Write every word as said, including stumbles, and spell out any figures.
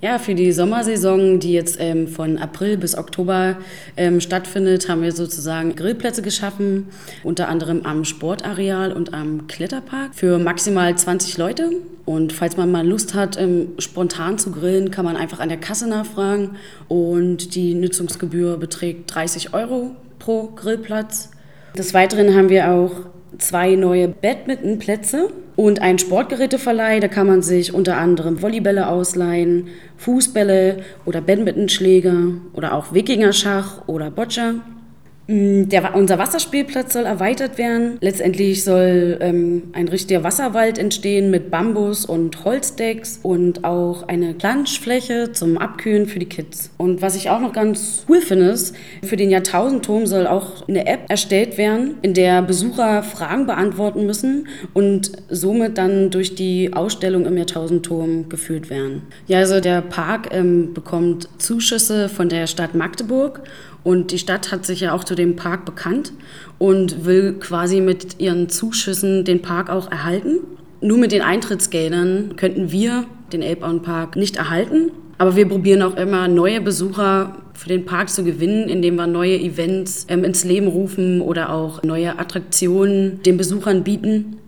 Ja, für die Sommersaison, die jetzt ähm, von April bis Oktober ähm, stattfindet, haben wir sozusagen Grillplätze geschaffen, unter anderem am Sportareal und am Kletterpark für maximal zwanzig Leute. Und falls man mal Lust hat, ähm, spontan zu grillen, kann man einfach an der Kasse nachfragen. Und die Nutzungsgebühr beträgt dreißig Euro pro Grillplatz. Des Weiteren haben wir auch zwei neue Badmintonplätze und einen Sportgeräteverleih. Da kann man sich unter anderem Volleybälle ausleihen, Fußbälle oder Badmintonschläger oder auch Wikingerschach oder Boccia. Der, unser Wasserspielplatz soll erweitert werden. Letztendlich soll ähm, ein richtiger Wasserwald entstehen mit Bambus und Holzdecks und auch eine Planschfläche zum Abkühlen für die Kids. Und was ich auch noch ganz cool finde, ist, für den Jahrtausendturm soll auch eine App erstellt werden, in der Besucher Fragen beantworten müssen und somit dann durch die Ausstellung im Jahrtausendturm geführt werden. Ja, also der Park ähm, bekommt Zuschüsse von der Stadt Magdeburg. Und die Stadt hat sich ja auch zu dem Park bekannt und will quasi mit ihren Zuschüssen den Park auch erhalten. Nur mit den Eintrittsgeldern könnten wir den Elbauenpark nicht erhalten. Aber wir probieren auch immer, neue Besucher für den Park zu gewinnen, indem wir neue Events ähm, ins Leben rufen oder auch neue Attraktionen den Besuchern bieten.